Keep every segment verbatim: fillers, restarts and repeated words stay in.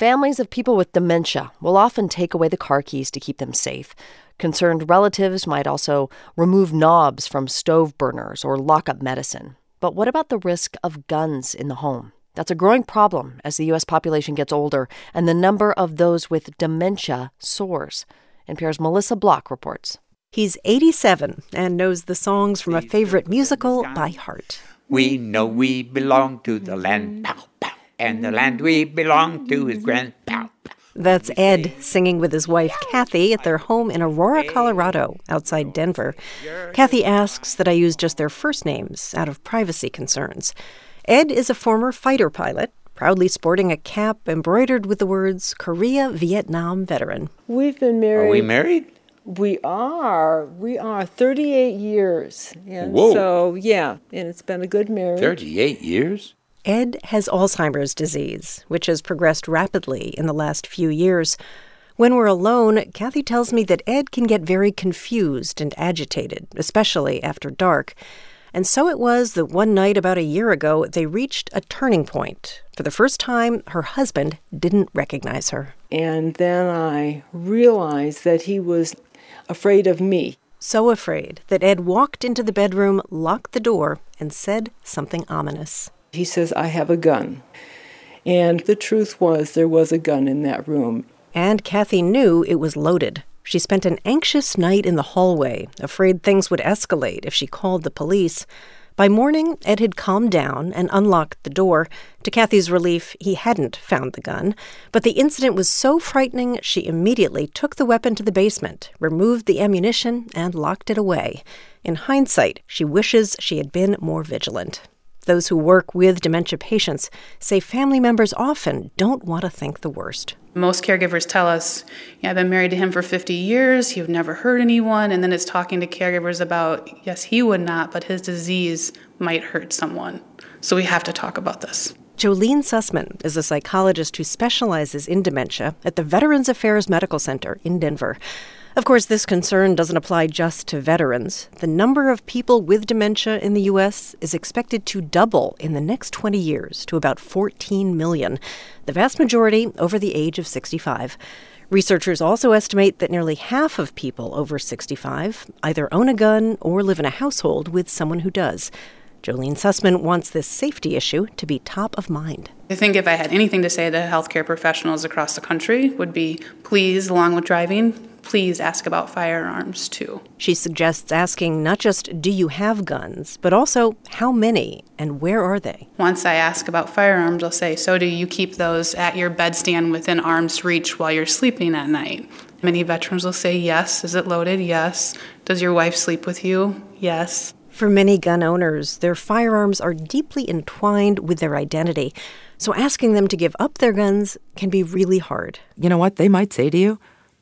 Families of people with dementia will often take away the car keys to keep them safe. Concerned relatives might also remove knobs from stove burners or lock up medicine. But what about the risk of guns in the home? That's a growing problem as the U S population gets older and the number of those with dementia soars. N P R's Melissa Block reports. He's eighty-seven and knows the songs from a favorite musical by heart. We know we belong to the land, pow, pow, and the land we belong to is grand, pow, pow. That's Ed singing with his wife, Kathy, at their home in Aurora, Colorado, outside Denver. Kathy asks that I use just their first names out of privacy concerns. Ed is a former fighter pilot, proudly sporting a cap embroidered with the words Korea-Vietnam veteran. We've been married. Are we married? We are. We are thirty-eight years. And Whoa. So, yeah, and it's been a good marriage. thirty-eight years? Ed has Alzheimer's disease, which has progressed rapidly in the last few years. When we're alone, Kathy tells me that Ed can get very confused and agitated, especially after dark. And so it was that one night about a year ago, they reached a turning point. For the first time, her husband didn't recognize her. And then I realized that he was afraid of me. So afraid that Ed walked into the bedroom, locked the door, and said something ominous. He says, I have a gun. And the truth was there was a gun in that room. And Kathy knew it was loaded. She spent an anxious night in the hallway, afraid things would escalate if she called the police. By morning, Ed had calmed down and unlocked the door. To Kathy's relief, he hadn't found the gun. But the incident was so frightening, she immediately took the weapon to the basement, removed the ammunition, and locked it away. In hindsight, she wishes she had been more vigilant. Those who work with dementia patients say family members often don't want to think the worst. Most caregivers tell us, yeah, I've been married to him for fifty years, he would never hurt anyone, and then it's talking to caregivers about, yes, he would not, but his disease might hurt someone. So we have to talk about this. Jolene Sussman is a psychologist who specializes in dementia at the Veterans Affairs Medical Center in Denver. Of course, this concern doesn't apply just to veterans. The number of people with dementia in the U S is expected to double in the next twenty years to about fourteen million, the vast majority over the age of sixty-five. Researchers also estimate that nearly half of people over sixty-five either own a gun or live in a household with someone who does. Jolene Sussman wants this safety issue to be top of mind. I think if I had anything to say to healthcare professionals across the country would be, please, along with driving, please ask about firearms, too. She suggests asking not just, do you have guns, but also, how many and where are they? Once I ask about firearms, I'll say, so do you keep those at your bedstand within arm's reach while you're sleeping at night? Many veterans will say, yes. Is it loaded? Yes. Does your wife sleep with you? Yes. For many gun owners, their firearms are deeply entwined with their identity. So asking them to give up their guns can be really hard. You know what? They might say to you,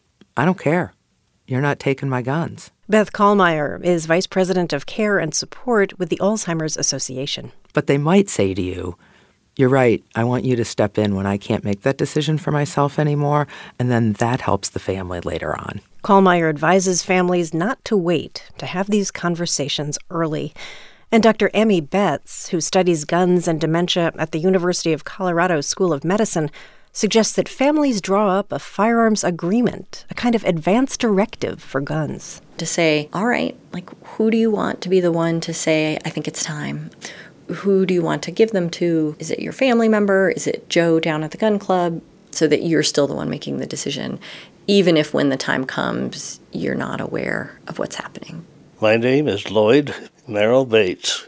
I don't care. You're not taking my guns. Beth Kallmeyer is Vice President of Care and Support with the Alzheimer's Association. But they might say to you, you're right, I want you to step in when I can't make that decision for myself anymore, and then that helps the family later on. Kallmeyer advises families not to wait, to have these conversations early. And Doctor Emmy Betts, who studies guns and dementia at the University of Colorado School of Medicine, suggests that families draw up a firearms agreement, a kind of advance directive for guns. To say, all right, like, who do you want to be the one to say, I think it's time? Who do you want to give them to? Is it your family member? Is it Joe down at the gun club? So that you're still the one making the decision, even if when the time comes, you're not aware of what's happening. My name is Lloyd Merrill Bates.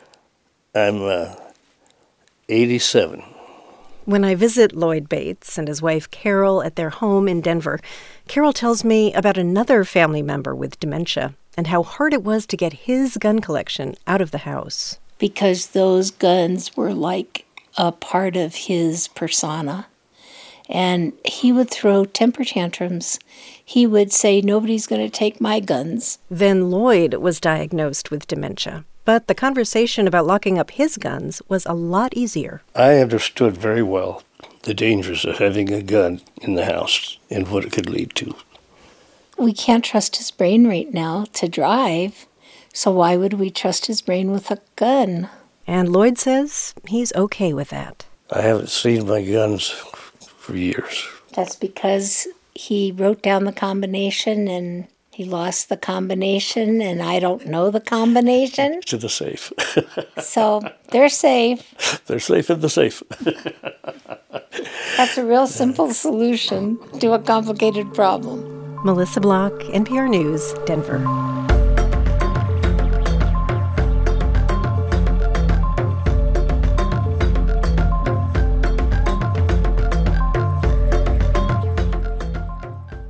I'm uh, eighty-seven. When I visit Lloyd Bates and his wife Carol at their home in Denver, Carol tells me about another family member with dementia and how hard it was to get his gun collection out of the house. Because those guns were like a part of his persona. And he would throw temper tantrums. He would say, nobody's going to take my guns. Then Lloyd was diagnosed with dementia. But the conversation about locking up his guns was a lot easier. I understood very well the dangers of having a gun in the house and what it could lead to. We can't trust his brain right now to drive, so why would we trust his brain with a gun? And Lloyd says he's okay with that. I haven't seen my guns for years. That's because he wrote down the combination and he lost the combination, and I don't know the combination. To the safe. So they're safe. They're safe in the safe. That's a real simple solution to a complicated problem. Melissa Block, N P R News, Denver.